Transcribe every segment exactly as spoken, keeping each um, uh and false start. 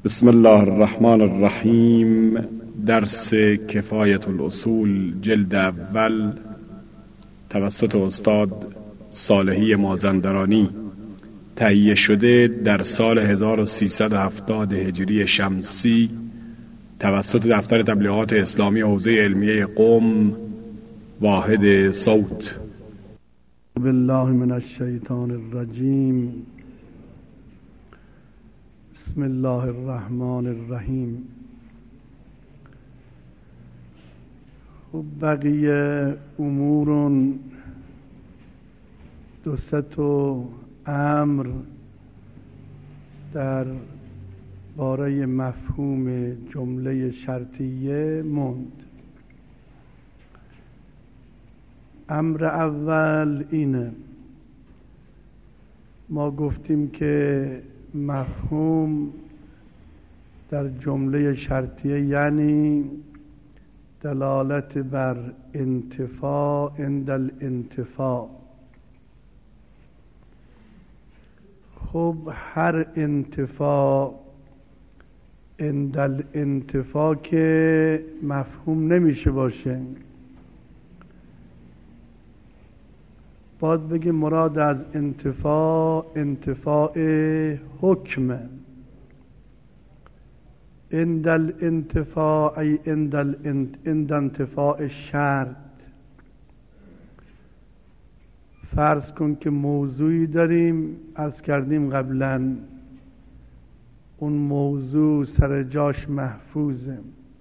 بسم الله الرحمن الرحیم. درس کفایت الاصول جلد اول توسط استاد صالحی مازندرانی، تهیه شده در سال هزار و سیصد و هفتاد هجری شمسی توسط دفتر تبلیغات اسلامی حوزه علمیه قم، واحد صوت. بالله من الشیطان الرجیم. بسم الله الرحمن الرحیم. و بقیه امور دو ست و امر در باره مفهوم جمله شرطیه ماند. امر اول اینه، ما گفتیم که مفهوم در جمله شرطیه یعنی دلالت بر انتفاع عند الانتفاع. خب هر انتفاع عند الانتفاع که مفهوم نمیشه باشه، باید بگیم مراد از انتفاع انتفاع حکم. عند الانتفاع ای عند عند انتفاع شرط. فرض کن که موضوعی داریم، عرض کردیم قبلا اون موضوع سر جاش محفوظه،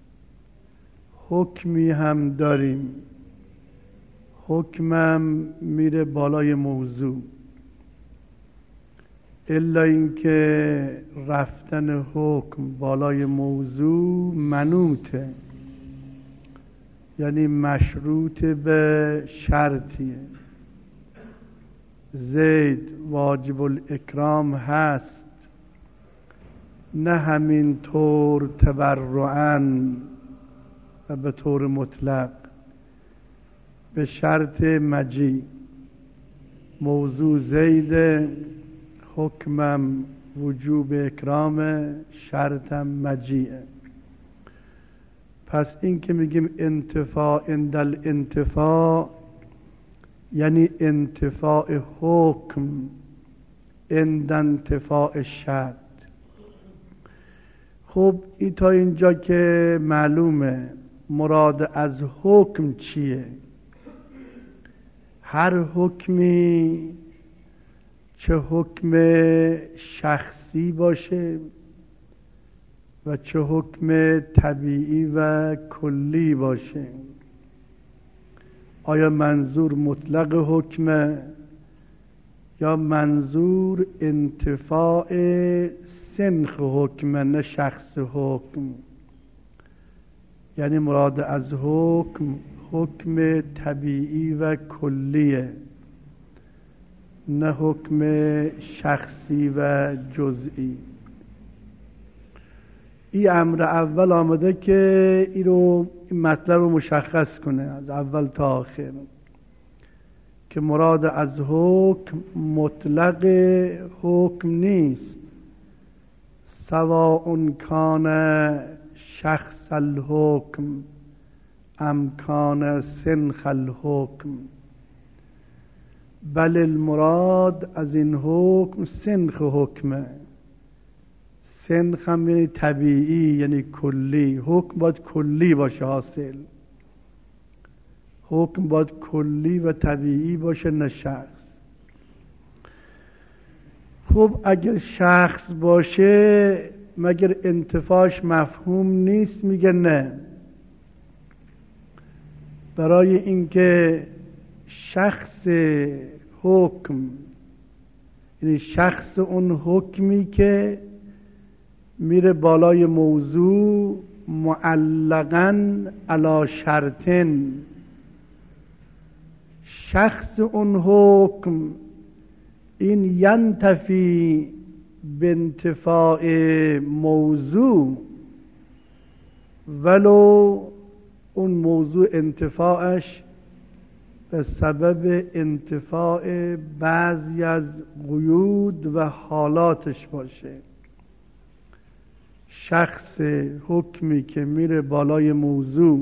حکمی هم داریم، حکمم میره بالای موضوع، الا اینکه رفتن حکم بالای موضوع منوطه، یعنی مشروط به شرطیه. زید واجب الاکرام هست، نه همین طور تبرعاً و به طور مطلق، به شرط مجیع. موضوع زید، حکمم وجوب اکرام، شرطم مجیعه. پس این که میگیم انتفاع عند الانتفاع یعنی انتفاع حکم عند انتفاع شرط. خب این تا اینجا که معلومه مراد از حکم چیه. هر حکمی، چه حکم شخصی باشه و چه حکم طبیعی و کلی باشه، آیا منظور مطلق حکمه یا منظور انتفاع سنخ حکمه، نه شخص حکم؟ یعنی مراد از حکم حکم طبیعی و کلیه، نه حکم شخصی و جزئی. این امر اول آمده که این رو این مطلب رو مشخص کنه از اول تا آخر، که مراد از حکم مطلق حکم نیست، سواء کان شخص الحکم امکان سنخ الحکم، بل المراد از این حکم سنخ حکمه. سنخ هم یعنی طبیعی، یعنی کلی. حکم باید کلی باشه، حاصل حکم باید کلی و طبیعی باشه، نه شخص. خب اگر شخص باشه مگر انتفاعش مفهوم نیست؟ میگه نه. برای اینکه شخص حکم یعنی شخص اون حکمی که میره بالای موضوع معلقاً علی شرطن، شخص اون حکم این ینتفی بانتفاع موضوع، ولو اون موضوع انتفاعش به سبب انتفاع بعضی از قیود و حالاتش باشه. شخص حکمی که میره بالای موضوع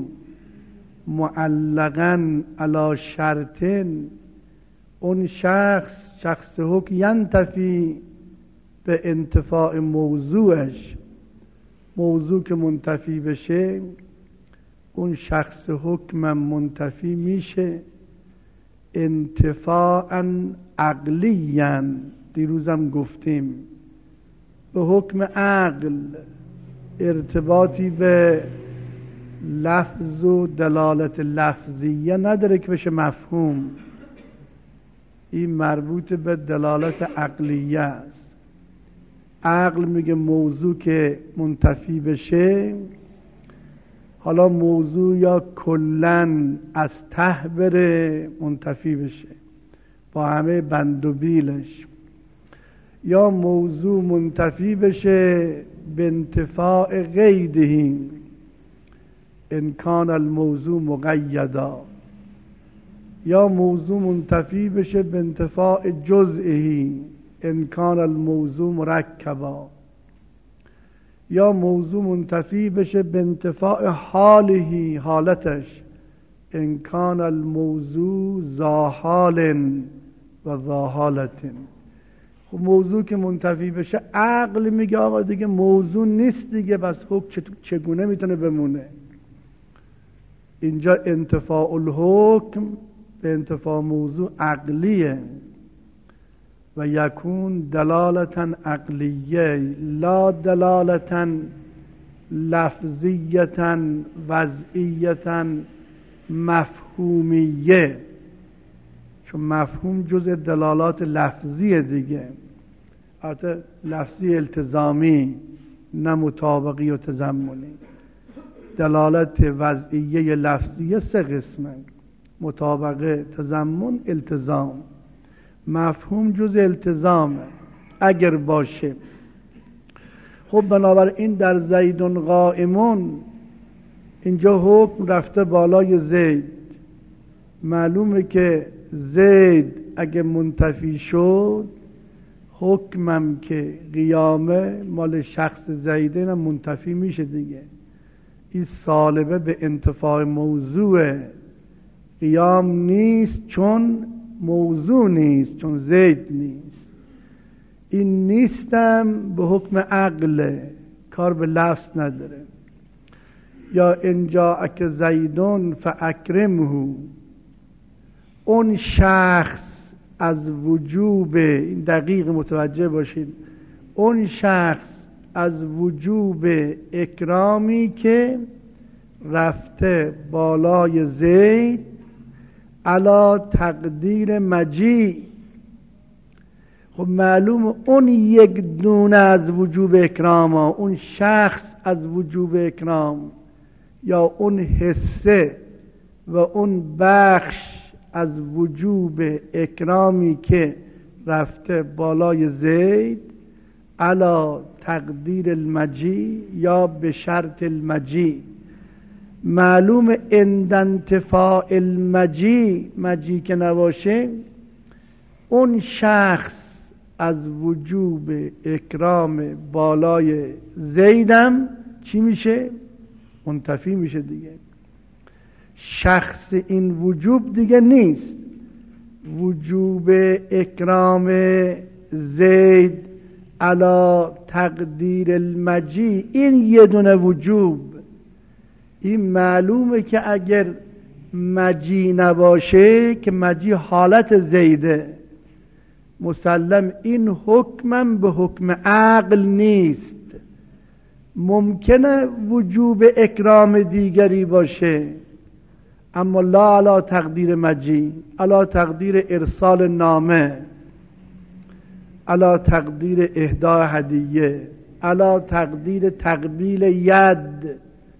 معلقاً علی شرطن، اون شخص شخص حکم ینتفی به انتفاع موضوعش، موضوع که منتفی بشه اون شخص حکمم منتفی میشه انتفاعاً عقلیاً. دیروزم گفتیم به حکم عقل ارتباطی به لفظ و دلالت لفظیه نداره که بشه مفهوم، این مربوط به دلالت عقلیه است. عقل میگه موضوع که منتفی بشه، حالا موضوع یا کلن از ته بره منتفی بشه با همه بند و بیلش، یا موضوع منتفی بشه به انتفاع قیده ان کان الموضوع مقیدا، یا موضوع منتفی بشه به انتفاع جزئه ان کان الموضوع مرکبا، یا موضوع منتفی بشه به انتفاع حاله حالتش ان کان الموضوع ذا حال و ذا حالت. خب موضوع که منتفی بشه عقل میگه آقا دیگه موضوع نیست دیگه، بس حکم چگونه میتونه بمونه؟ اینجا انتفاع الحکم به انتفاع موضوع عقلیه و یکون دلالتا عقلیه لا دلالتا لفظیتا وضعیتا مفهومیه، چون مفهوم جزء دلالات لفظیه دیگه، البته لفظی التزامی نه مطابقی و تضمنی. دلالت وضعیه لفظیه سه قسمه: مطابقه، تضمن، التزام. مفهوم جزء التزامه اگر باشه. خب بنابراین در زیدون قائمون اینجا حکم رفته بالای زید، معلومه که زید اگه منتفی شد حکمم که قیامه مال شخص زیده هم منتفی میشه دیگه. این سالبه به انتفاع موضوع، قیام نیست چون موضوع نیست، چون زید نیست. این نیستم به حکم عقل، کار به لفظ نداره. یا اینجا اک زیدون فاکرمه، اون شخص از وجوب، این دقیق متوجه باشید، اون شخص از وجوب اکرامی که رفته بالای زید علا تقدیر مجی. خب معلوم اون یک دونه از وجوب اکرام ها، اون شخص از وجوب اکرام یا اون حصه و اون بخش از وجوب اکرامی که رفته بالای زید علا تقدیر المجی یا به شرط المجی. معلوم عند انتفاع المجی، مجی که نباشه اون شخص از وجوب اکرام بالای زیدم چی میشه؟ منتفی میشه دیگه. شخص این وجوب دیگه نیست. وجوب اکرام زید علا تقدیر المجی، این یه دونه وجوب. این معلومه که اگر مجی نباشه که مجی حالت زیده، مسلم این حکمم به حکم عقل نیست. ممکنه وجوب اکرام دیگری باشه اما لا علا تقدیر مجی، علا تقدیر ارسال نامه، علا تقدیر اهدای هدیه، علا تقدیر تقبیل ید.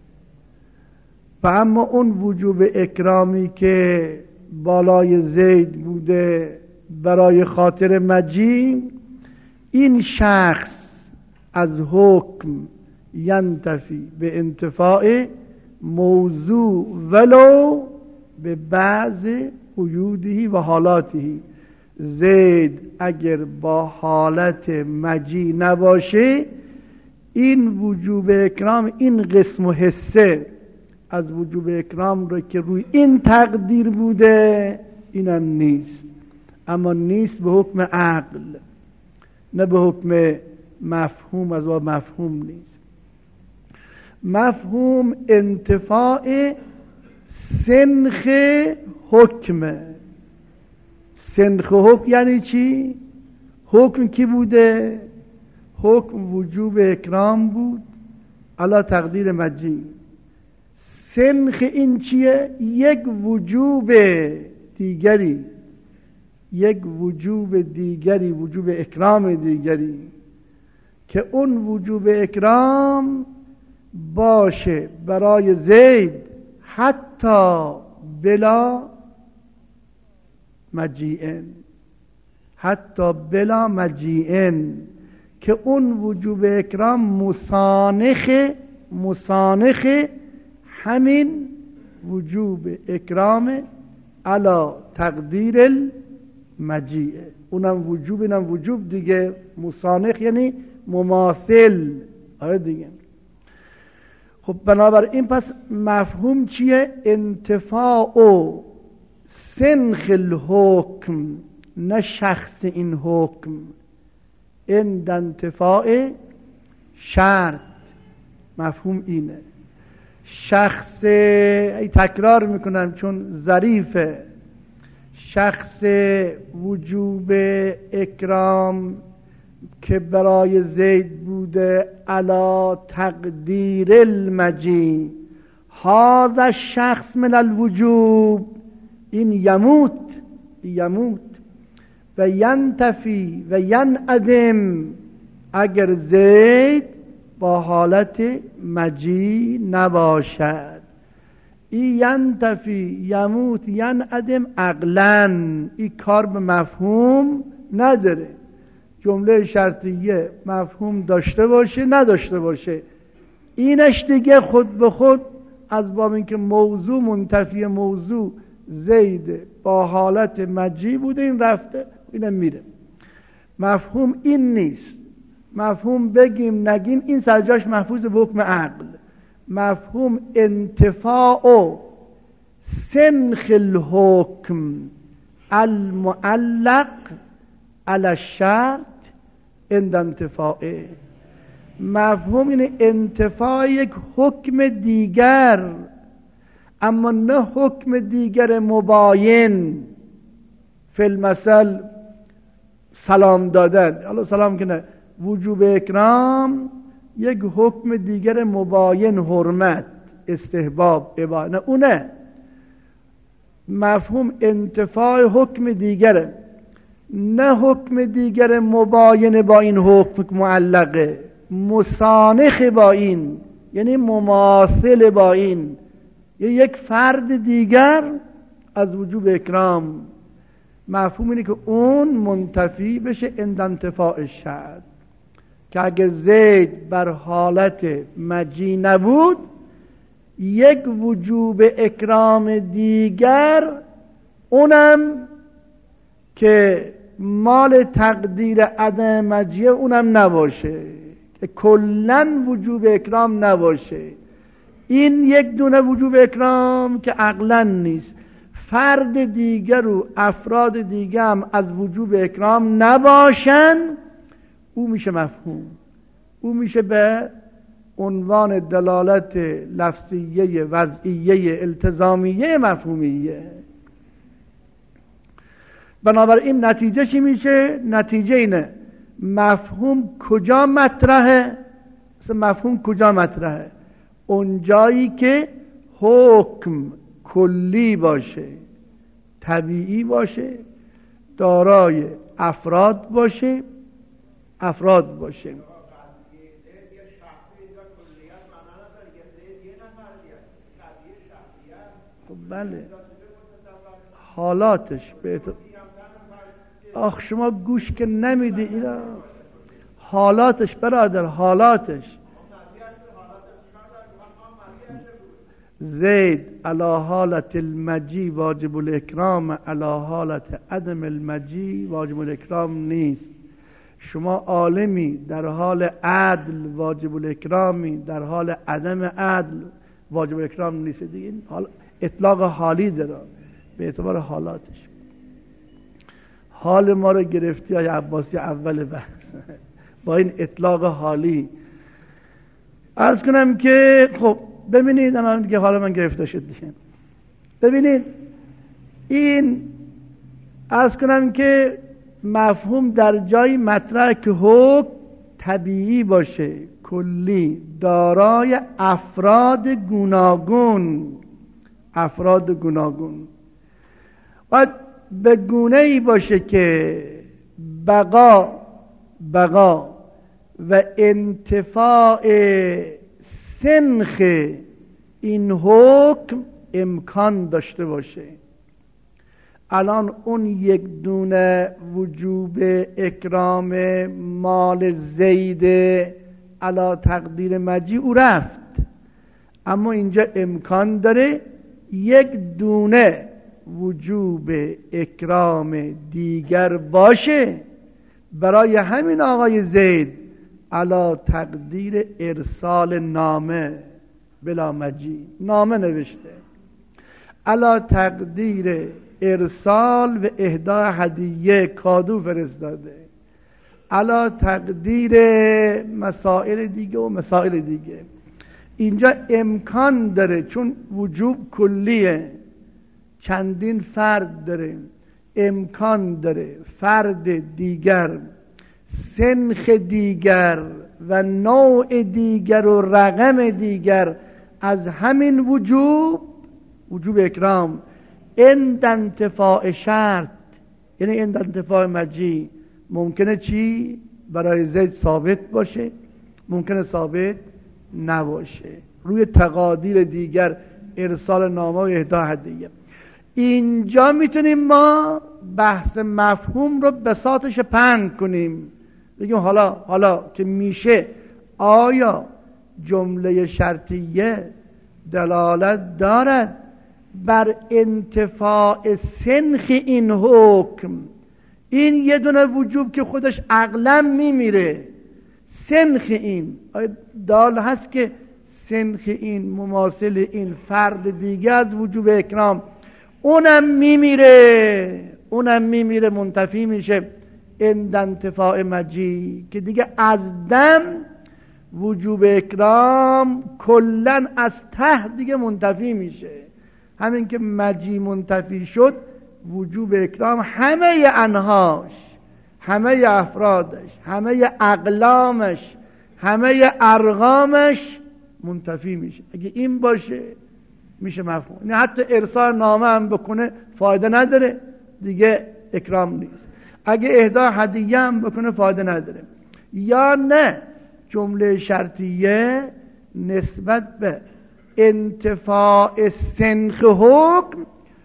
و اما اون وجوب اکرامی که بالای زید بوده برای خاطر مجی، این شخص از حکم ینتفی به انتفاع موضوع ولو به بعض قیودهی و حالاتهی. زید اگر با حالت مجی نباشه این وجوب اکرام، این قسم و حصه از وجوب اکرام رو که روی این تقدیر بوده اینم نیست، اما نیست به حکم عقل، نه به حکم مفهوم، از با مفهوم نیست. مفهوم انتفاع سنخ حکمه. سنخ حکم یعنی چی؟ حکم کی بوده؟ حکم وجوب اکرام بود علی تقدیر مجی. سنخ این چیه؟ یک وجوب دیگری، یک وجوب دیگری، وجوب اکرام دیگری، که اون وجوب اکرام باشه برای زید حتی بلا مجیئن، حتی بلا مجیئن، که اون وجوب اکرام مسانخ مسانخ همین وجوب اکرام علی تقدیر المجیئه. اونم وجوب، اینم وجوب دیگه. مسانخ یعنی مماثل. آره دیگه. خب بنابراین پس مفهوم چیه؟ انتفاع و سنخ الحکم، نه شخص این حکم، عند انتفاع شرط. مفهوم اینه. شخص، ای تکرار میکنم چون ظریفه، شخص وجوب اکرام که برای زید بوده علی تقدیر المجی، هذا الشخص من الوجوب، این یموت یموت و ینتفی و ینعدم اگر زید با حالت مجی نباشد. این ینتفی یموت ینعدم عقلاً، این کار به مفهوم نداره. جمله شرطیه مفهوم داشته باشه نداشته باشه، اینش دیگه خود به خود از باب اینکه موضوع منتفی موضوع زید با حالت مجی بوده، این رفته، اینم میره. مفهوم این نیست. مفهوم بگیم نگیم این سرجاش محفوظ به حکم عقل. مفهوم انتفاع سنخ الحکم المعلق علی الشرط عند انتفاعه. مفهوم این انتفاع یک حکم دیگر، اما نه حکم دیگر مباین. فی المثل سلام دادن، حالا سلام که نه، وجوب اکرام یک حکم دیگر مباین، حرمت، استحباب، اباحه، نه اونه. مفهوم انتفاع حکم دیگره، نه حکم دیگر مباین با این حکم معلقه، مسانخ با این، یعنی مماثل با این، یک فرد دیگر از وجوب اکرام. مفهوم اینه که اون منتفی بشه عند انتفاع شرط، که اگه زید بر حالت مجی نبود، یک وجوب اکرام دیگر، اونم که مال تقدیر عدم مجیه، اونم نباشه، که کلن وجوب اکرام نباشه. این یک دونه وجوب اکرام که عقلا نیست. فرد دیگر و افراد دیگر هم از وجوب اکرام نباشن، او میشه مفهوم، او میشه به عنوان دلالت لفظیه وضعیه التزامیه مفهومیه. بنابراین نتیجه چی میشه؟ نتیجه اینه مفهوم کجا مطرحه؟ مفهوم کجا مطرحه؟ اونجایی که حکم کلی باشه، طبیعی باشه، دارای افراد باشه، افراد باشه. بله، حالاتش به آخ شما گوش که نمیدی اینا. حالاتش برادر، حالاتش زید علی حالت المجی واجب الاکرام، علی حالت عدم المجی واجب الاکرام نیست. شما عالمی در حال عدل واجب الاکرامی، در حال عدم عدل واجب الاکرام نیست دیگه. این حال اطلاق حالی داره به اعتبار حالاتش. حال ما رو گرفتی های عباسی اول بحث با این اطلاق حالی. عرض کنم که خب ببینید الان دیگه حال من گرفته شد دیگه. ببینید این عرض کنم که مفهوم در جای مطرح که حکم طبیعی باشه، کلی، دارای افراد گوناگون، افراد گوناگون باید به گونه ای باشه که بقا بقا و انتفاع سنخ این حکم امکان داشته باشه. الان اون یک دونه وجوب اکرام مال زید علا تقدیر مجی او رفت، اما اینجا امکان داره یک دونه وجوب اکرام دیگر باشه برای همین آقای زید علا تقدیر ارسال نامه بلا مجی، نامه نوشته علا تقدیر ارسال و اهدای هدیه، کادو فرستاده، علا تقدیر مسائل دیگه و مسائل دیگه. اینجا امکان داره چون وجوب کلیه، چندین فرد داره، امکان داره فرد دیگر، سنخ دیگر و نوع دیگر و رقم دیگر از همین وجوب، وجوب اکرام، عند انتفاع شرط، یعنی عند انتفاع مجی، ممکنه چی؟ برای زید ثابت باشه، ممکنه ثابت نباشه، روی تقادیر دیگر، ارسال نامه و اهدای هدیه. اینجا میتونیم ما بحث مفهوم رو بساطش پهن کنیم، بگیم حالا حالا که میشه، آیا جمله شرطیه دلالت دارد بر انتفاع سنخ این حکم؟ این یه دونه وجوب که خودش عقلا میمیره، سنخ این آیا دال هست که سنخ این مماثل این فرد دیگه از وجوب اکرام، اونم میمیره، اونم میمیره منتفی میشه عند انتفاع مجی، که دیگه از دم وجوب اکرام کلن از ته دیگه منتفی میشه. همین که مجی منتفی شد، وجوب اکرام همه انهاش، همه افرادش، همه اقلامش، همه ارقامش منتفی میشه. اگه این باشه میشه مفهوم. نه حتی ارسال نامه هم بکنه فایده نداره، دیگه اکرام نیست. اگه اهدای هدیه هم بکنه فایده نداره. یا نه جمله شرطیه نسبت به انتفاع سنخ حکم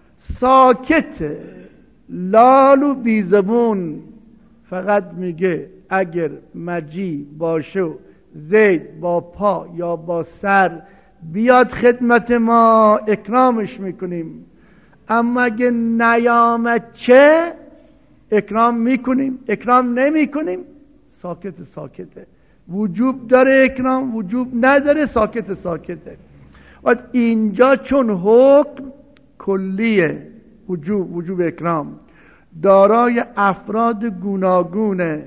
ساکت، لال و بیزبون، فقط میگه اگر مجی باشه زید با پا یا با سر بیاد خدمت ما اکرامش میکنیم، اما اگه نیامد چه؟ اکرام میکنیم، اکرام نمیکنیم، ساکت ساکته. وجوب داره اکرام، وجوب نداره، ساکت ساکته. و اینجا چون حکم کلیه، وجوب وجوب اکرام دارای افراد گوناگونه،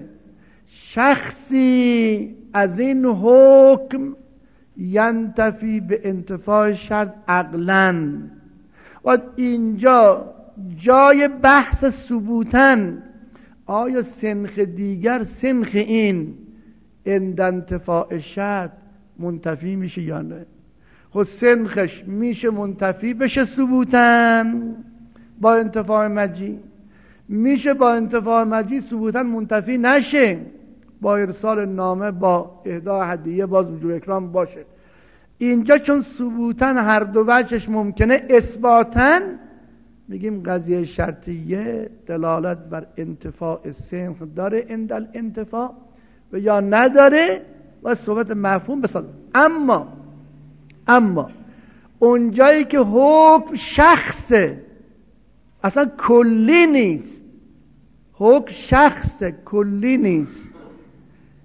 شخصی از این حکم ینتفی به انتفاع شرط عقلاً. و اینجا جای بحث ثبوتن، آیا سنخ دیگر سنخ این عند انتفاع شرط منتفی میشه یا نه؟ خود سنخش میشه منتفی بشه ثبوتن با انتفاع مجی، میشه با انتفاع مجی ثبوتن منتفی نشه، با ارسال نامه با اهدای هدیه باز وجوب اکرام باشه. اینجا چون ثبوتن هر دو وجهش ممکنه، اثباتن میگیم قضیه شرطیه دلالت بر انتفاع سنخ داره عند الانتفاع و یا نداره، و صحبت مفهوم بسازه. اما اما اونجایی که حکم شخصه، اصلا کلی نیست، حکم شخص کلی نیست،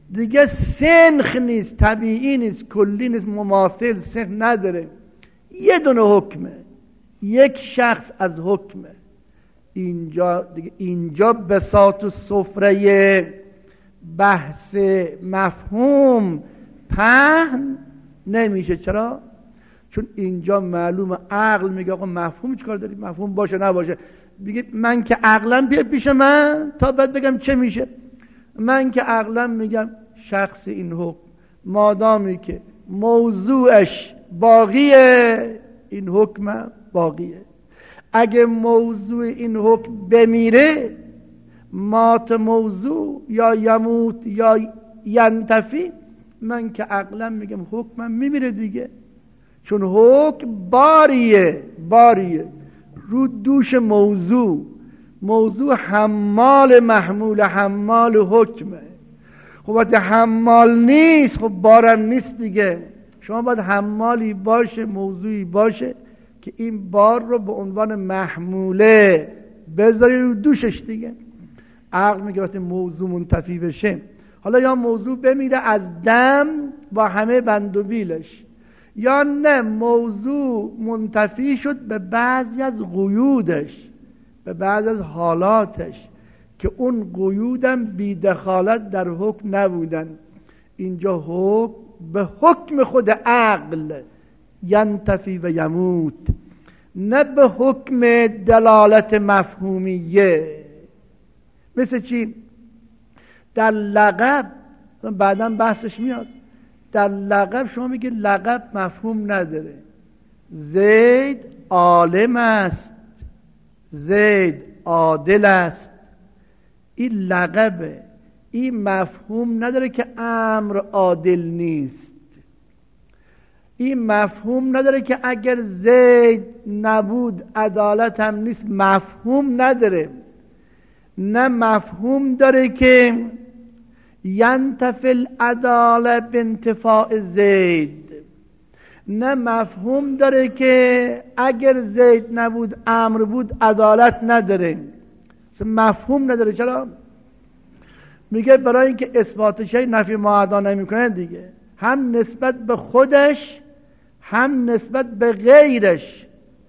دیگه سنخ نیست، طبیعی نیست، کلی نیست، مماثل سنخ نداره، یه دونه حکمه، یک شخص از حکمه. اینجا دیگه اینجا بساط و سفره بحث مفهوم پهن نمیشه. چرا؟ چون اینجا معلومه عقل میگه آقا مفهوم چیکار داری؟ مفهوم باشه نباشه. بگید من که عقلم بیاد پیش من تا بعد بگم چه میشه. من که عقلم میگم شخص این حکم مادامی که موضوعش باقیه، این حکم باقیه. اگه موضوع این حکم بمیره، مات موضوع یا یموت یا ینتفی، من که عقلم میگم حکمم میمیره دیگه. چون حکم باریه باریه رو دوش موضوع. موضوع حمال محمول حمال حکمه. خب وقتی حمال نیست خب بارم نیست دیگه. شما باید حمالی باشه، موضوعی باشه که این بار رو به عنوان محموله بذاری رو دوشش دیگه. عقل میگه وقتی موضوع منتفی بشه، حالا یا موضوع بمیره از دم با همه بند و بیلش، یا نه موضوع منتفی شد به بعضی از قیودش، به بعضی از حالاتش که اون قیودم بی دخالت در حکم نبودن. اینجا حکم به حکم خود عقل ینتفی و یموت، نه به حکم دلالت مفهومیه. مثل چی؟ در لقب، بعداً بحثش میاد، در لقب شما میگه لقب مفهوم نداره. زید عالم است، زید عادل است، این لقبه، این مفهوم نداره که امر عادل نیست. این مفهوم نداره که اگر زید نبود عدالت هم نیست، مفهوم نداره. نه مفهوم داره که ینتفی العدالت بانتفاع زید، نه مفهوم داره که اگر زید نبود امر بود عدالت نداره. مفهوم نداره. چرا؟ میگه برای اینکه اثبات شی نفی معادا نمیکنه دیگه، هم نسبت به خودش هم نسبت به غیرش.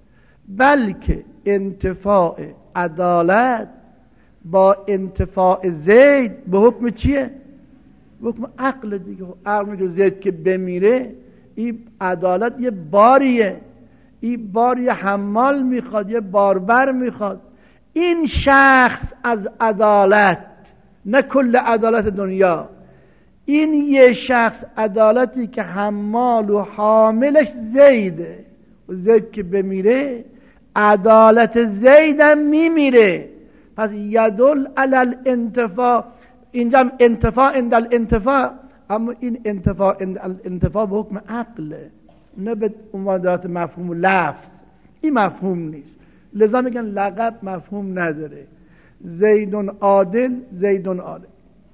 بلکه انتفاع عدالت با انتفاع زید به حکم چیه؟ به حکم عقل دیگه. عقل میگه زید که بمیره، این عدالت یه باریه، این بار یه حمال میخواد، یه باربر میخواد. این شخص از عدالت، نه کل عدالت دنیا، این یه شخص عدالتی که حمال و حاملش زیده، و زید که بمیره عدالت زیدم میمیره. پس یدل علی الانتفاع، اینجا هم انتفاع عند الانتفاع، اما این انتفاع عند الانتفاع به حکم عقله، نه به عنوان مفهوم و لفظ. این مفهوم نیست، لذا میگن لقب مفهوم نداره. زیدون عادل، زیدون عادل.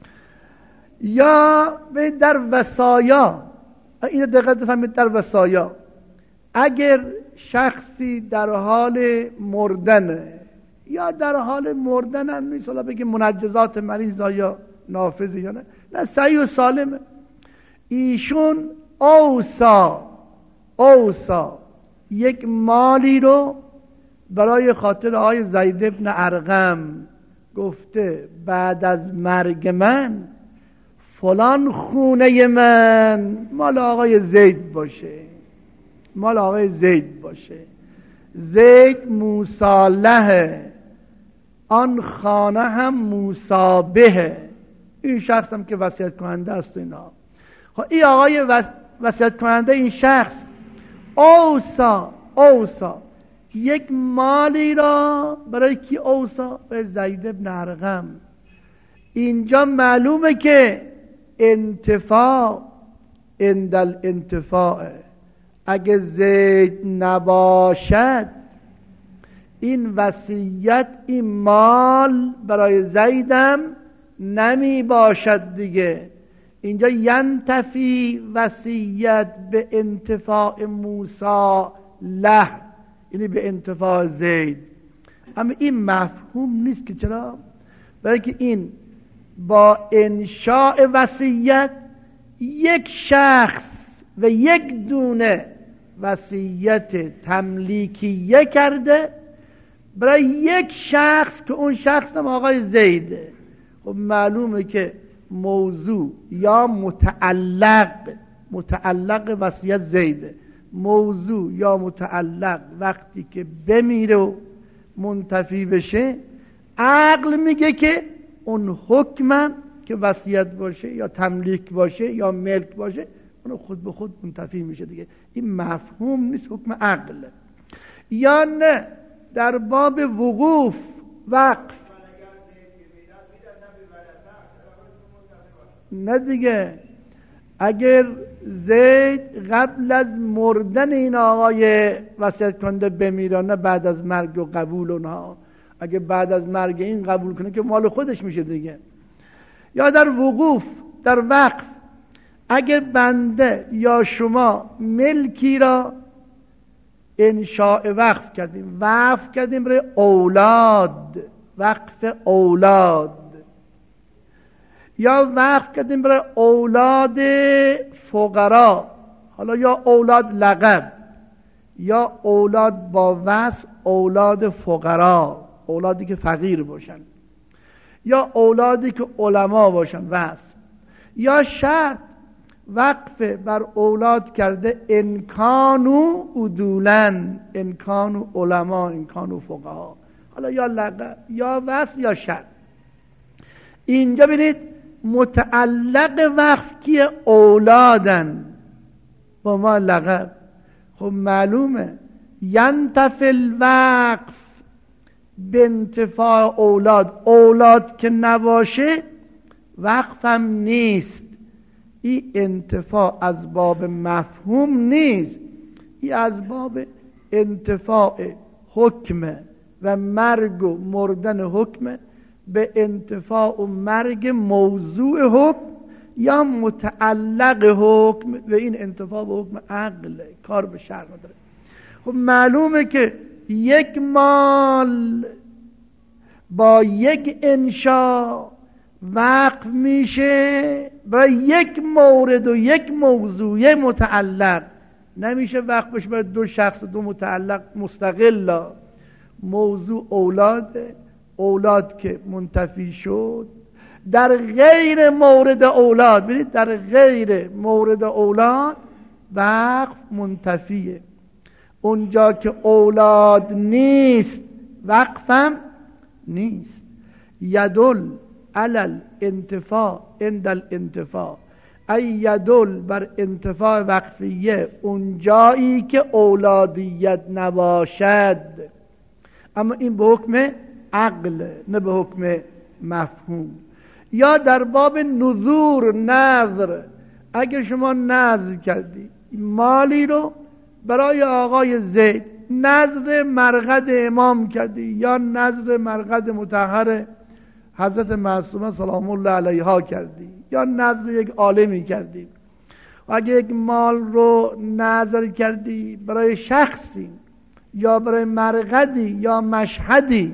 یا در وصایا، این دقت فهمید، در وصایا اگر شخصی در حال مردنه یا در حال مردن هم نیست، حالا بگه منجزات مریض یا نافذی یا نه، نه صحیح و سالمه، ایشون اوصا اوصا یک مالی رو برای خاطر آقای زید ابن ارقم گفته بعد از مرگ من فلان خونه من مال آقای زید باشه، مال آقای زید باشه. زید موصالحه، آن خانه هم موصابهه. این شخص هم که وصیت کننده است اینا. خب این آقای وصیت کننده، این شخص اوصا اوصا یک مالی را برای کی اوصا؟ به زید ابن ارقم. اینجا معلومه که انتفاع عند الانتفاع، اگه زید نباشد این وصیت، این مال برای زیدم نمی باشد دیگه. اینجا ینتفی وصیت به انتفاع موسی له، یعنی به انتفاع زید. اما این مفهوم نیست. که چرا؟ برای که این با انشاء وصیت یک شخص و یک دونه وصیت تملیکیه کرده برای یک شخص که اون شخص هم آقای زیده. خب معلومه که موضوع یا متعلق متعلق وصیت زیده، موضوع یا متعلق وقتی که بمیره و منتفی بشه، عقل میگه که اون حکمم که وصیت باشه یا تملیک باشه یا ملک باشه اون خود به خود منتفی میشه دیگه. این مفهوم نیست، حکم عقله. یا نه در باب وقوف وقف، نه دیگه، اگر زید قبل از مردن این آقای وصیت کننده بمیرانه بعد از مرگ و قبول اونها، اگه بعد از مرگ این قبول کنه که مال خودش میشه دیگه. یا در وقوف، در وقف، اگه بنده یا شما ملکی را انشاء وقف کردیم، وقف کردیم برای اولاد، وقف اولاد، یا وقف کردیم برای اولاد فقرا، حالا یا اولاد لقب یا اولاد با وصف اولاد فقرا، اولادی که فقیر باشن، یا اولادی که علما باشن وصف، یا شرط وقف بر اولاد کرده انکانو عدولن، انکانو علما، انکانو فقها، حالا یا لقب یا وصف یا شرط. اینجا ببینید متعلق وقف کیه؟ اولادن با ما لقب. خب معلومه ینتفی الوقف به انتفاع اولاد، اولاد که نباشه وقفم نیست. این انتفاع از باب مفهوم نیست، این از باب انتفاع حکمه و مرگ و مردن حکمه به انتفاع و مرگ موضوع حکم یا متعلق حکم، و این انتفاع به حکم عقل، کار به شرع نداره. خب معلومه که یک مال با یک انشاء وقف میشه برای یک مورد و یک موضوع متعلق، نمیشه وقف بشه برای دو شخص دو متعلق مستقل. موضوع اولاد، اولاد که منتفی شد در غیر مورد اولاد، ببینید در غیر مورد اولاد وقف منتفیه. اونجا که اولاد نیست وقفم نیست. یدل علل انتفاع عند الانتفاع، ای یدل بر انتفاع وقفیه اونجایی که اولادیت نباشد، اما این به حکم عقل نه به حکم مفهوم. یا در باب نذور، نذر، اگر شما نذر کردی مالی رو برای آقای زید، نذر مرقد امام کردی یا نذر مرقد مطهر حضرت معصومه سلام الله علیها کردی یا نذر یک عالمی کردی، و اگر یک مال رو نذر کردی برای شخصی یا برای مرقدی یا مشهدی،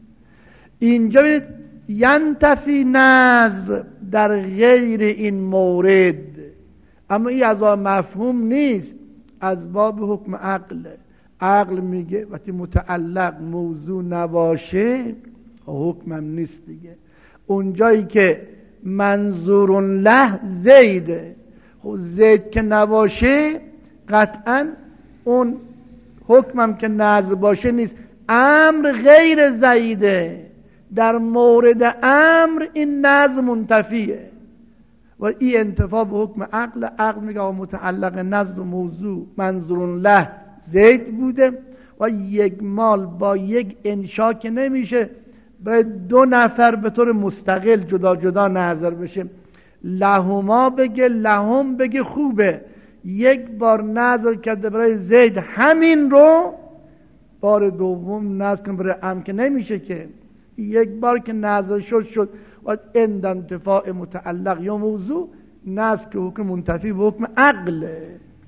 اینجا بید ینتفی نذر در غیر این مورد، اما این از باب مفهوم نیست، از باب حکم عقل. عقل میگه وقتی متعلق موضوع نباشه حکمم نیست دیگه. اونجایی که منظور له زیده، خب زید که نباشه قطعا اون حکمم که نذر باشه نیست. امر غیر زیده، در مورد امر این نذر منتفیه و این انتفاع به حکم عقل. عقل میگه متعلق نذر و موضوع منظور له زید بوده و یک مال با یک انشا که نمیشه برای دو نفر به طور مستقل جدا جدا نظر بشه. لهما بگه، لهم بگه خوبه. یک بار نظر کرده برای زید، همین رو بار دوم نظر کنه برای ام که نمیشه که. یک بار که نظر شد شد و اند انتفاع متعلق یا موضوع نظر که حکم منتفی به حکم عقله.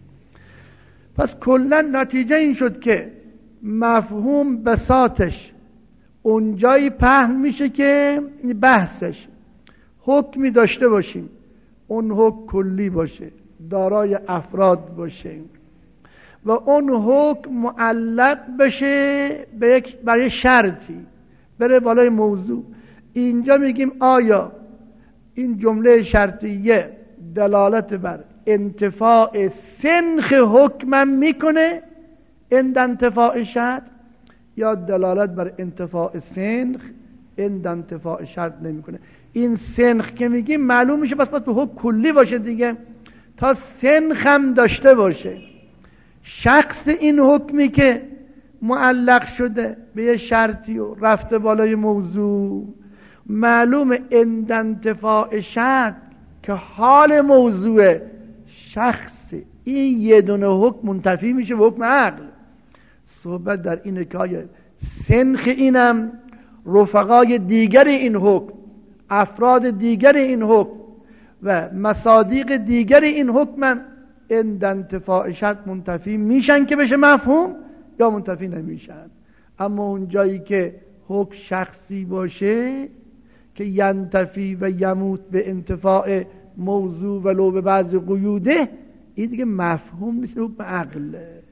پس کلا نتیجه این شد که مفهوم بساطش اونجایی پهن میشه که بحثش حکمی داشته باشیم اون حکم کلی باشه، دارای افراد باشه و اون حکم معلق بشه به یک برای شرطی، بره بالای موضوع. اینجا میگیم آیا این جمله شرطیه دلالت بر انتفاع سنخ حکمم میکنه عند انتفاع شرط، یا دلالت بر انتفاع سنخ عند انتفاع شرط نمیکنه؟ این سنخ که میگیم معلوم میشه بس باید تو حکم کلی باشه دیگه، تا سنخ هم داشته باشه. شخص این حکمی که معلق شده به یه شرطی و رفته بالای موضوع، معلوم عند انتفاع شرط که حال موضوع شخص این یه دونه حکم منتفی میشه به حکم عقل. صحبت در اینه که آیا سنخ اینم رفقای دیگر این حکم، افراد دیگر این حکم و مصادیق دیگر این حکم عند انتفاع شرط منتفی میشن که بشه مفهوم یا منتفی نمیشن. اما اون جایی که حکم شخصی باشه که ینتفی و یموت به انتفاع موضوع ولو به بعض قیوده، این دیگه مفهوم نیست، حکم عقله.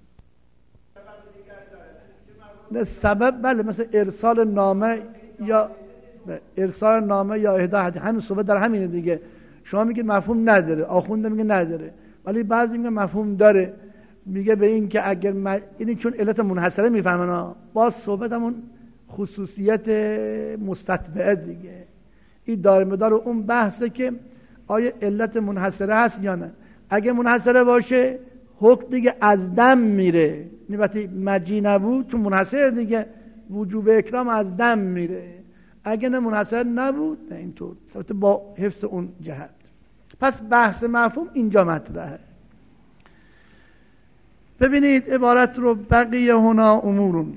نه سبب بله، مثل ارسال نامه یا ارسال نامه یا اهدا هدیه، همین صحبت در همینه دیگه. شما میگید مفهوم نداره، آخونده میگه نداره، ولی بعضی میگه مفهوم داره. میگه به این که اگر م... اینی چون علت منحصره میفهمن ها، باز صحبت همون خصوصیت مستتبعه دیگه. این دار مدار اون بحثه که آیا علت منحصره هست یا نه. اگه منحصره باشه حکم دیگه از دم میره، وقتی مجی نبود چون منحصره دیگه وجوب اکرام از دم میره. اگه نه منحصره نبود نه اینطور، البته با حفظ اون جهت. پس بحث مفهوم اینجا مطرحه. ببینید عبارت رو بقیه هنا امورون.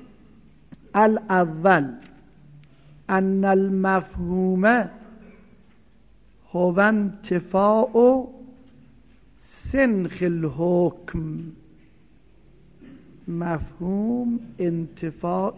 الاول ان المفهوم هو انتفاع سنخ الحکم. مفهوم انتفاع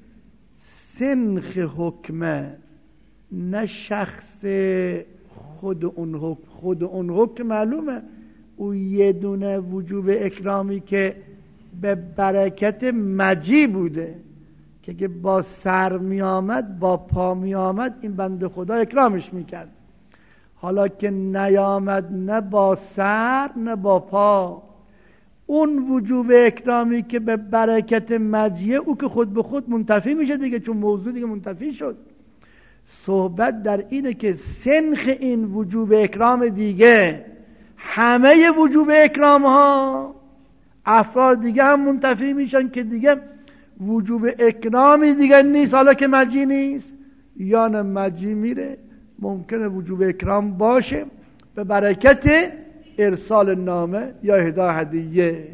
سنخ حکمه، نه شخص خود اون حکم. خود اون حکم معلومه او یه دونه وجوب اکرامی که به برکت مجی بوده که که با سر می آمد با پا می آمد این بنده خدا اکرامش میکرد. حالا که نیامد نه با سر نه با پا، اون وجوب اکرامی که به برکت مجیه او که خود به خود منتفی میشه دیگه، چون موضوع دیگه منتفی شد. صحبت در اینه که سنخ این وجوب اکرام دیگه، همه وجوب اکرام ها افراد دیگه هم منتفی میشن که دیگه وجوب اکرامی دیگه نیست. حالا که مجی نیست یا نه مجی میره، ممکنه وجوب اکرام باشه به برکت ارسال نامه یا اهدا هدیه.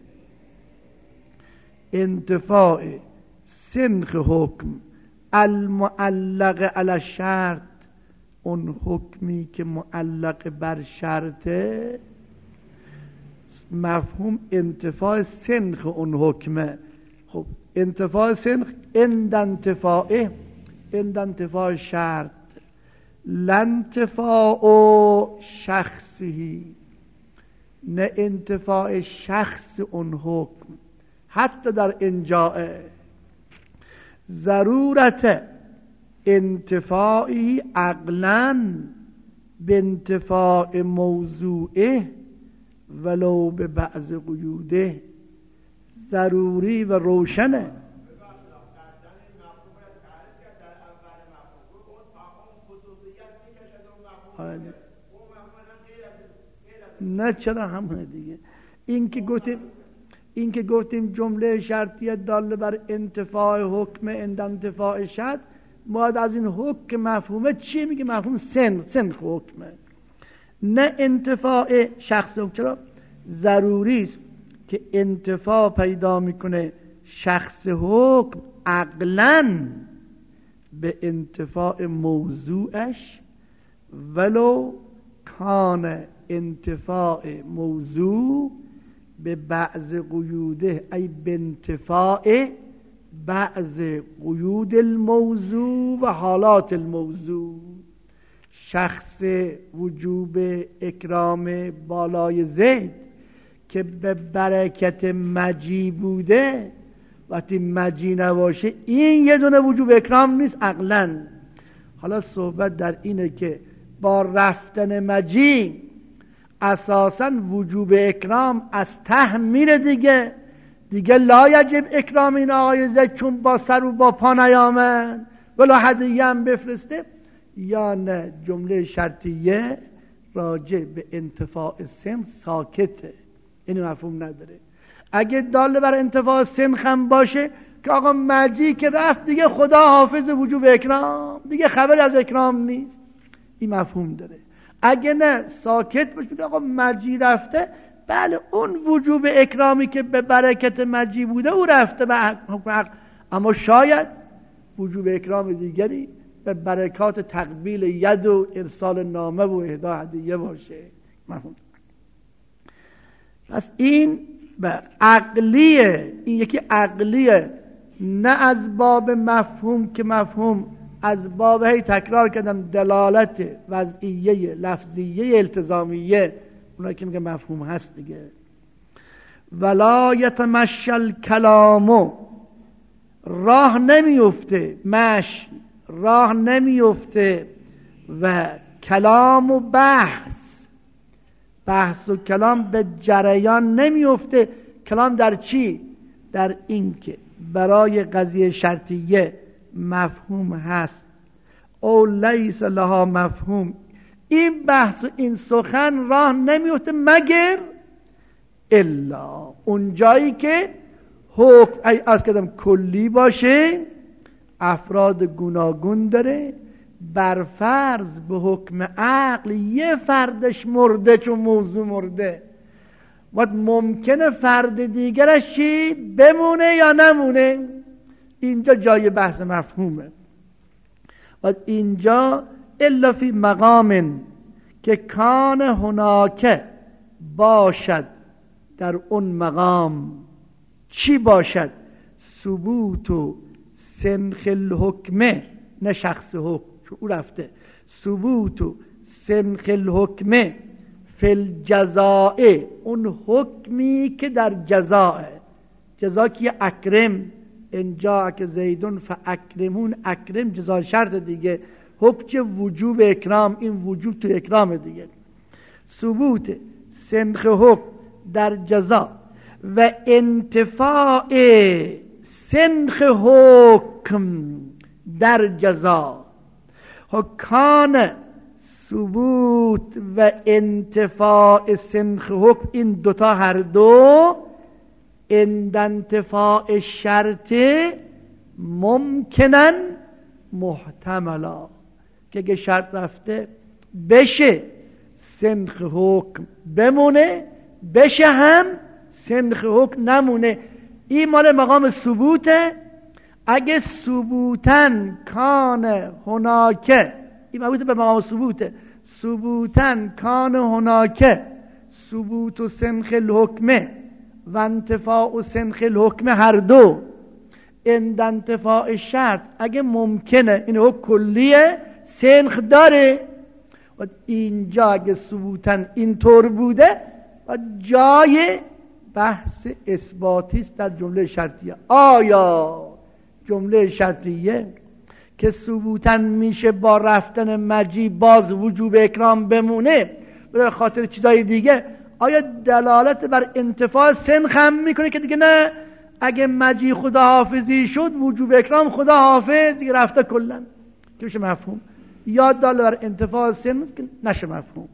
انتفاع سنخ حکم المعلق علی الشرط، اون حکمی که معلق بر شرطه، مفهوم انتفاع سنخ اون حکمه. خب انتفاع سنخ عند انتفاعه، عند انتفاع شرط، لانتفاع شخصی، نه انتفاع شخص اون حکم. حتی در انجاء ضرورت انتفاعی عقلاً به انتفاع موضوعه ولو به بعض قیوده، ضروری و روشنه. نه چرا همونه دیگه. این که گفتیم این که گفتیم جمله شرطیه داله بر انتفاع حکم عند انتفاع شرط، باید از این حکم مفهومه چی میگه؟ مفهوم سن سنخ حکمه، نه انتفاع شخص حکم. چرا؟ ضروری است که انتفاع پیدا میکنه شخص حکم عقلاً به انتفاع موضوعش، ولو کان انتفاع موضوع به بعض قیوده، ای به انتفاع بعض قیود الموضوع و حالات الموضوع. شخص وجوب اکرام بالای زید که به برکت مجی بوده، وقتی مجی نباشه این یه دونه وجوب اکرام نیست عقلاً. حالا صحبت در اینه که با رفتن مجی اساساً وجوب اکرام از ته میره دیگه دیگه لا یجب اکرام این آقای زید چون با سر و با پا نیامد ولا هدیه هم بفرسته، یا نه جمله شرطیه راجع به انتفاع سن ساکته، این مفهوم نداره. اگه داله بر انتفاع سن خم باشه که آقا مجی که رفت دیگه خدا حافظ وجوب اکرام، دیگه خبری از اکرام نیست، این مفهوم داره. اگه نه ساکت باشه که آقا مجی رفته، بله اون وجوب اکرامی که به برکت مجی بوده او رفته به حکم حق، اما شاید وجوب اکرام دیگری به برکات تقبیل ید و ارسال نامه و اهدا هدیه باشه. مفهوم. پس این به عقلیه، این یکی عقلیه، نه از باب مفهوم که مفهوم از باب هی تکرار کردم دلالت وضعیه لفظیه التزامیه، اونایی که میگه مفهوم هست دیگه. ولا یتمشل کلامو، راه نمیفته، مش راه نمیفته، و کلام و بحث بحث و کلام به جریان نمیفته. کلام در چی؟ در این که برای قضیه شرطیه مفهوم هست او لیس لها مفهوم، این بحث و این سخن راه نمیفته مگر الا اون جایی که حکم ای از کدام کلی باشه، افراد گوناگون داره، بر فرض به حکم عقل یه فردش مرده چون موضوع مرده، و ممکنه فرد دیگرش چی بمونه یا نمونه. اینجا جای بحث مفهومه. و اینجا الا فی مقام که کان هناک باشد، در اون مقام چی باشد؟ ثبوت و سنخ الحکمه، نه شخص حکم چون او رفته، ثبوت و سنخ الحکمه فی الجزاء، اون حکمی که در جزاء، جزا که اکرم انجا که زیدون فاکرمون، اکرم جزا شرط دیگه، حکم وجوب اکرام، این وجوب تو اکرام دیگه. ثبوت سنخ حکم در جزا و انتفاع سنخ حکم در جزا، کان ثبوت و انتفاع سنخ حکم، این دوتا هر دو عند انتفاع شرط ممکنن محتملا، که اگه شرط رفته بشه سنخ حکم بمونه، بشه هم سنخ حکم نمونه. این مال مقام ثبوته. اگه ثبوتن کان هناکه، این مربوط به مقام ثبوته، ثبوتن کان هناکه ثبوت و سنخ الحکمه و انتفاع و سنخ الحکمه هر دو عند انتفاع شرط، اگه ممکنه این حکم کلیه سنخ داره، و اینجا اگه ثبوتن اینطور بوده و جای بحث اثباتی است در جمله شرطیه. آیا جمله شرطیه که ثبوتن میشه با رفتن مجی باز وجوب اکرام بمونه برای خاطر چیزای دیگه، آیا دلالت بر انتفاع سنخ هم میکنه که دیگه نه اگه مجی خدا حافظی شد وجوب اکرام خدا حافظ دیگه رفته کلن که بشه مفهوم، یا دلالت بر انتفاع سنخ که نشه مفهوم.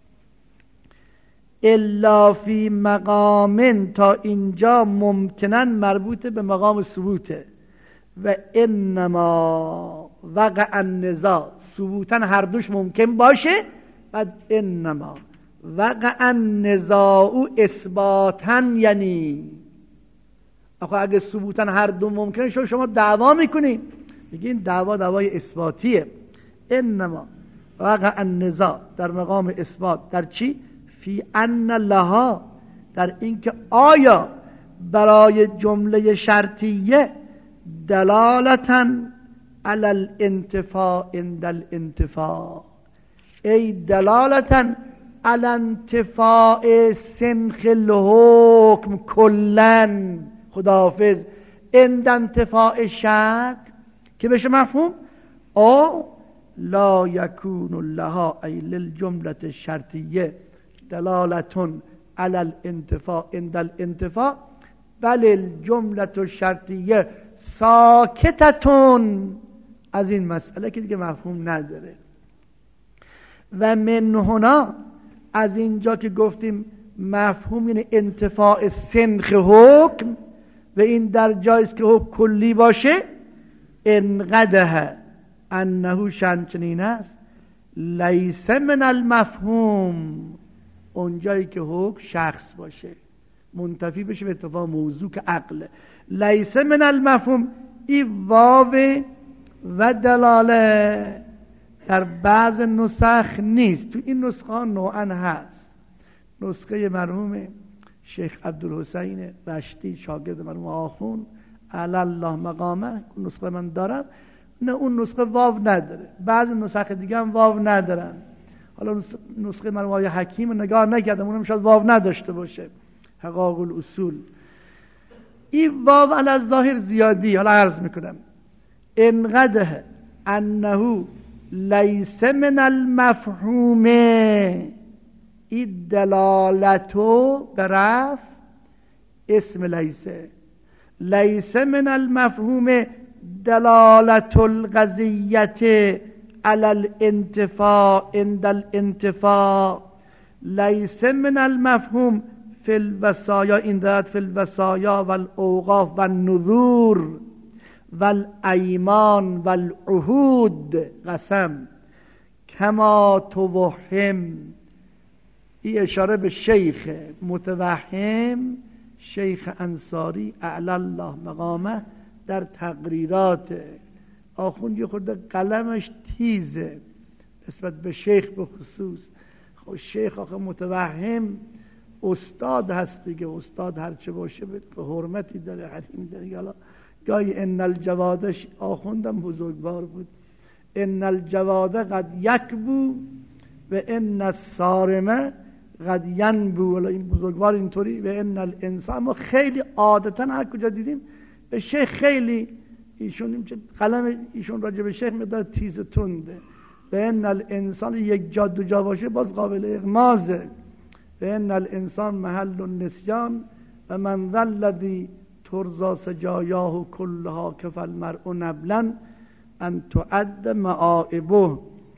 الا فی مقام، تا اینجا ممکنن مربوط به مقام ثبوته. و انما وقع النزاع، ثبوتن هر دوش ممکن باشه، بعد انما وقع النزاع اثباتن، یعنی آخه اگه ثبوتن هر دو ممکنه شما شما دعوا میکنین، میگین دعوا دعوای اثباتیه. انما وقع النزاع در مقام اثبات، در چی؟ فی ان لها، در اینکه آیا برای جمله شرطیه دلالتن علی الانتفاع عند الانتفاع، ای دلالتا علی انتفاع سنخ الحکم کلن، خداحافظ، عند انتفاع شرط که بشه مفهوم، او لا یکون لها ای للجمله الشرطیه دلالتون علی الانتفاع عند الانتفاع بل الجمله الشرطیه ساکتتون از این مسئله که دیگه مفهوم نداره. و من هنا، از اینجا که گفتیم مفهوم یعنی انتفاع سنخ حکم و این در جایست که حکم کلی باشه، انقده انه شنچنین است لیس من المفهوم، اونجایی که حکم شخص باشه منتفی بشه به اتفاق موضوع که عقله. لیس من المفهوم این واو و دلاله در بعض نسخ نیست، تو این نسخه ها نوعا هست. نسخه مرحوم شیخ عبدالحسین رشتی شاگرد مرحوم آخوند علی الله مقامه، نسخه من دارم، نه اون نسخه واو نداره، بعض نسخه دیگه هم واو ندارن. حالا نسخه مرحوم آقای حکیم نگاه نکردم، اونم شاید واو نداشته باشه، حقائق الاصول. این واو علی الظاهر زیادی، حالا عرض میکنم. انقده انه لیس من المفهوم، این دلالتو برف اسم لیسه، لیس من المفهوم دلالت القضیت علی الانتفاع عند الانتفاع، لیس من المفهوم فی الوصایا، این دارد فی الوصایا و الاوقاف و النذور و الایمان و العهود، قسم کما توهم. این اشاره به شیخ متوهم، شیخ انصاری اعلی الله مقامه، در تقریرات. آخوند یه خورده قلمش تیزه نسبت به شیخ به خصوص. خب شیخ آخه متوهم استاد هست دیگه، استاد هرچه باشه به حرمتی داره، حریم داره. حالا گاهی ان الجوادش آخوندم بزرگوار بود، ان الجواد قد یکبو و ان الصارمه قد ینبو. حالا این بزرگوار اینطوری و ان الانسان، ما خیلی عادتا هر کجا دیدیم به شیخ خیلی ایشون قلم ایشون راجع به شیخ مقدار تیز تنده. و ان الانسان یک جا دو جا باشه باز قابل اغمازه. و ان الانسان محل النسیان و من ذا الذی ترضا سجایاه کلها کف المرء نبلا ان تعد معایبه.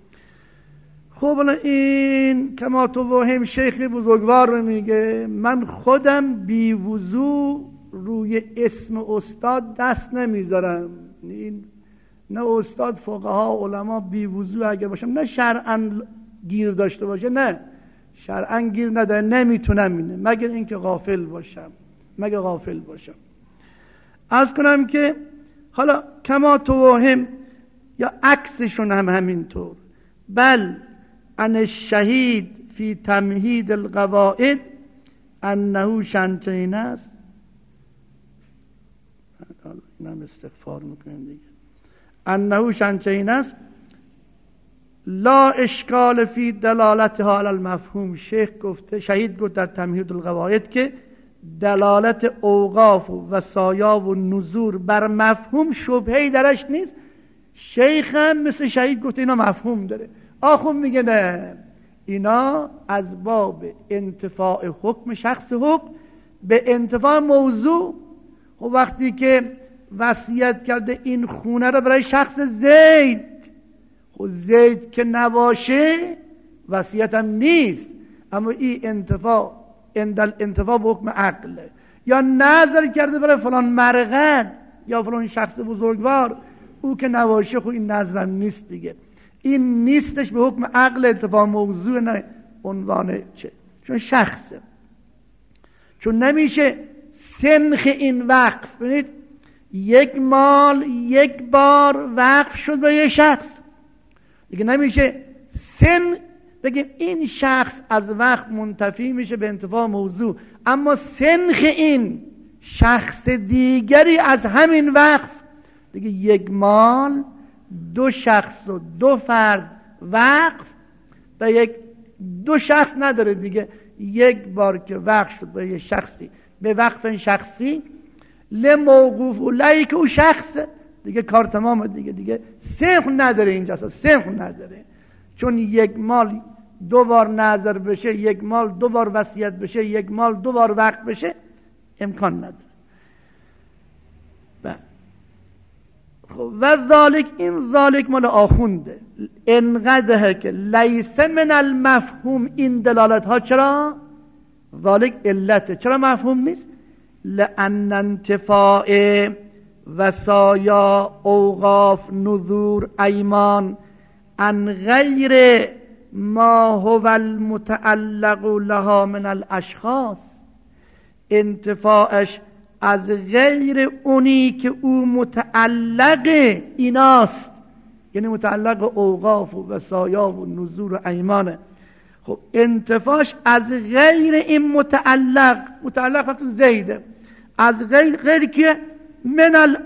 خب الان این کما توهم شیخ بزرگوار رو میگه. من خودم بی وضو روی اسم استاد دست نمیذارم. این نه استاد فقها علما بی وضو اگر باشم، نه شرعاً گیر داشته باشه، نه شرعاً گیر نداره، نمیتونم اینه، مگر اینکه غافل باشم، مگر غافل باشم. عرض کنم که حالا کما توهم یا عکسشون هم همینطور. بل ان الشهید فی تمهید القواعد انه شنچین است. اینم استغفار میکنیم دیگه. انه شنچین است لا اشکال فی دلالتها علی المفهوم. شیخ گفته، شهید گفت در تمهید القواعد که دلالت اوقاف و وصایا و نذور بر مفهوم شبهه‌ای درش نیست. شیخ هم مثل شهید گفته اینا مفهوم داره. آخون میگه نه، اینا از باب انتفاع حکم شخص حکم به انتفاع موضوع. و وقتی که وصیت کرده این خونه رو برای شخص زید، خب زید که نباشه وصیت هم نیست، اما این انتفاع اندل انتفاع به حکم عقله. یا نظر کرده برای فلان مرقد یا فلان شخص بزرگوار، او که نباشه خب این نظرم نیست دیگه. این نیستش به حکم عقل، انتفاع موضوع، نه عنوان چه، چون شخصه، چون نمیشه سنخ این وقف. ببینید یک مال یک بار وقف شد به یک شخص دیگه، نمیشه سن بگیم این شخص از وقف منتفی میشه به انتفاع موضوع، اما سنخ این شخص دیگری از همین وقف دیگه. یک مال دو شخص و دو فرد وقف به یک دو شخص نداره دیگه، یک بار که وقف شد به یک شخصی به وقف شخصی لموقوف و لایی که او شخصه دیگه کار تمامه دیگه دیگه سنخ نداره اینجا، اصلا سنخ نداره. چون یک مال دو بار نظر بشه، یک مال دو بار وصیت بشه، یک مال دو بار وقف بشه، امکان نداره. خب و ذالک، این ذالک مال آخونده، انقدره که لیس من المفهوم این دلالت ها. چرا؟ ذالک علته، چرا مفهوم نیست؟ لأن انتفاع وصایا اوقاف نذور ایمان عن غیر ما هو المتعلق لها من الاشخاص، انتفاعش از غیر اونی که او متعلق ایناست، یعنی متعلق اوقاف و وصایا و نذور و ایمانه. خب انتفاعش از غیر این متعلق، متعلق فقط زیده، از غیر غیر که من ال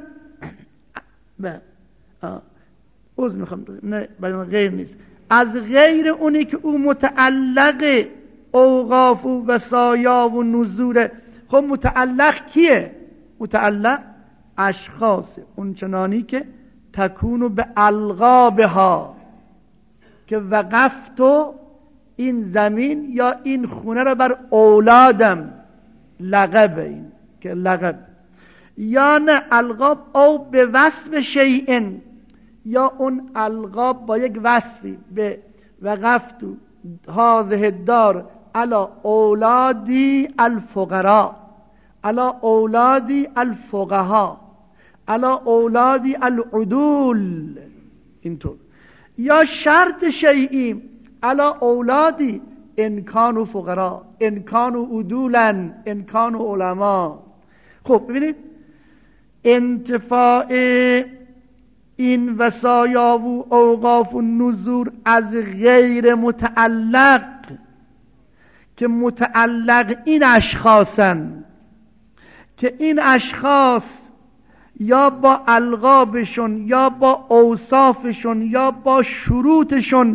اوز میخوام نه بیان غیر نیست، از غیر اونی که او متعلق اوقاف و وصایا و نذوره. خب متعلق کیه؟ متعلق اشخاص اون چنانی که تکونو به القابها، که وقفتو این زمین یا این خونه را بر اولادم، لقب این که لقب، یا نه القاب او به وصف شیئن، یا اون القاب با یک وصفی، به وقفتو هذه الدار علی اولادی الفقراء، علی اولادی الفقها، علی اولادی العدول، اینطور. یا شرط شیئی علی اولادی ان کانوا فقراء، ان کانوا عدولا، ان کانوا علما. خب ببینید انتفاع این وصایا و اوقاف و نذور از غیر متعلق، که متعلق این اشخاصن، که این اشخاص یا با القابشون یا با اوصافشون یا با شروطشون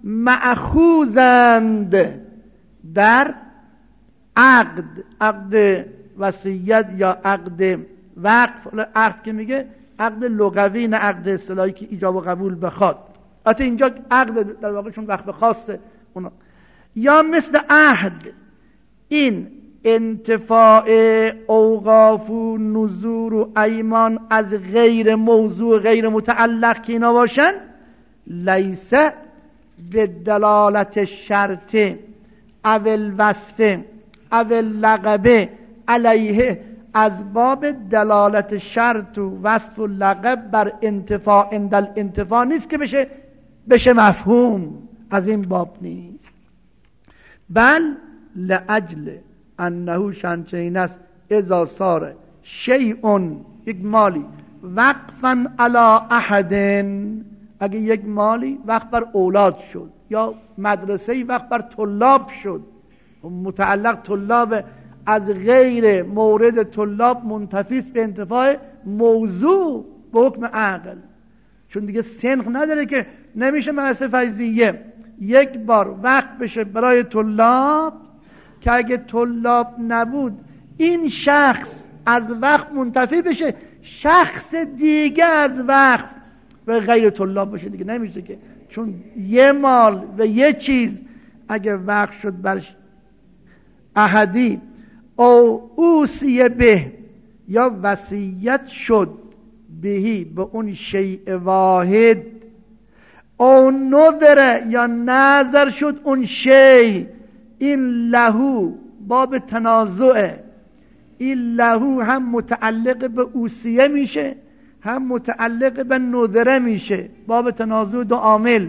مأخوذند در عقد، عقد وصیت یا عقد وقف. عقد که میگه عقد لغوی، نه عقد اصطلاحی که ایجاب و قبول بخواد. البته اینجا عقد در واقع چون وقف خاصه اونا. یا مثل عهد، این انتفاع اوقاف و نذور و ایمان از غیر موضوع غیر متعلق که اینا باشن، لیسه به دلالت شرط اول وصف اول لقبه علیه، از باب دلالت شرط و وصف و لقب بر انتفاع اندل انتفاع نیست که بشه بشه مفهوم، از این باب نیست. بل لأجل انه شنچین است اذا صار شیء، یک مالی وقفا علی احد، اگه یک مالی وقف بر اولاد شد یا مدرسه‌ای وقف بر طلاب شد، متعلق طلاب، از غیر مورد طلاب منتفیس به انتفاع موضوع به حکم عقل، چون دیگه سنخ نداره که نمیشه مدرسه فیضیه یک بار وقف بشه برای طلاب که اگه طلاب نبود این شخص از وقف منتفی بشه، شخص دیگه از وقف به غیر طلاب باشه، دیگه نمیشه که، چون یه مال و یه چیز اگه وقف شد بر احدی او اوصیه به، یا وصیت شد بهی به اون شیء واحد، او نظر یا نظر شد اون شیء، این لهو باب تنازعه، این لهو هم متعلق به اوصیه میشه هم متعلق به نظره میشه، باب تنازع دو عامل.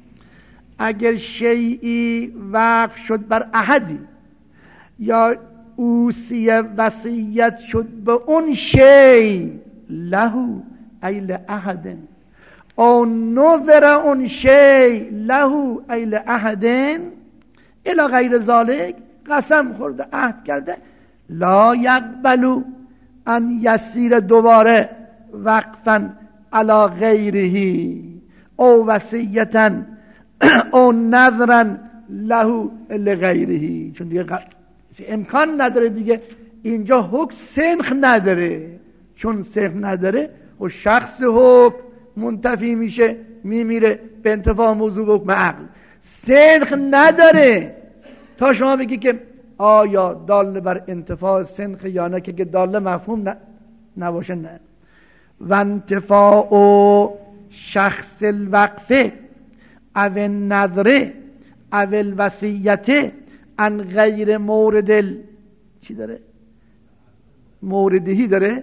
اگر شیئی وقف شد بر احدی یا اوصیه وصیت شد به اون شیء، لهو ای لأحد، او نظر اون شیء لهو ای لأحد الی غیر ذالک، قسم خورده عهد کرده لا یقبلو ان یسیر دوباره وقفا علی غیره او وصیتا او نظرا له لغیره، چون دیگه ق... امکان نداره دیگه اینجا حکم سنخ نداره، چون سنخ نداره و شخص حکم منتفی میشه میمیره به انتفاع موضوع حکم عقل. سنخ نداره تا شما بگی که آیا داله بر انتفاع سنخ یا نه، که داله مفهوم ن... نباشه نه. و انتفاع شخص الوقفه او النظره او الوصیته ان غیر مورد ال... چی داره؟ موردهی داره؟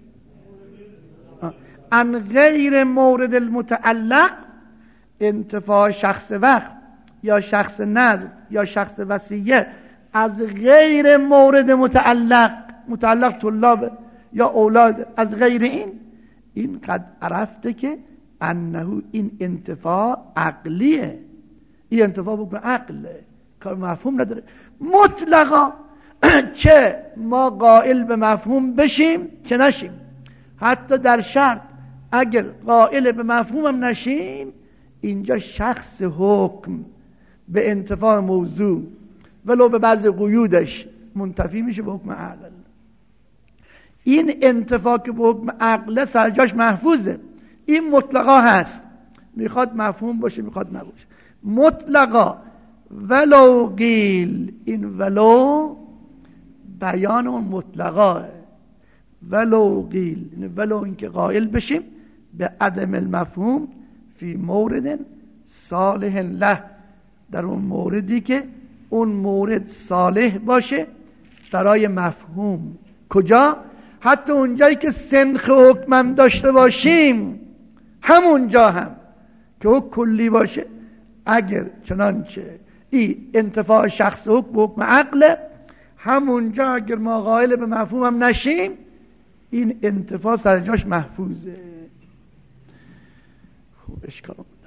ان غیر مورد المتعلق، انتفاع شخص وقف یا شخص نظر یا شخص وصیه از غیر مورد متعلق، متعلق طلاب یا اولاد، از غیر این، این قد عرفته که انه این انتفاع عقلیه، این انتفاع بکن عقله، کار مفهوم نداره مطلقا. چه ما قائل به مفهوم بشیم چه نشیم، حتی در شرط اگر قائل به مفهوم هم نشیم، اینجا شخص حکم به انتفاع موضوع ولو به بعض قیودش منتفی میشه به حکم عقل. این انتفاع که به حکم عقل سرجاش محفوظه، این مطلقا هست، میخواد مفهوم باشه میخواد نباشه مطلقا. ولو قیل، این ولو بیان اون مطلقاه، ولو قیل ولو اینکه قائل بشیم به عدم المفهوم فی مورد صالح له، در اون موردی که اون مورد صالح باشه برای مفهوم. کجا؟ حتی اونجایی که سنخ حکمم داشته باشیم، همونجا هم که حکم کلی باشه، اگر چنانچه این انتفاع شخص حکم به حکم عقل، همونجا اگر ما قائل به مفهوم هم نشیم، این انتفاع سر جاش محفوظه. خوب اشکال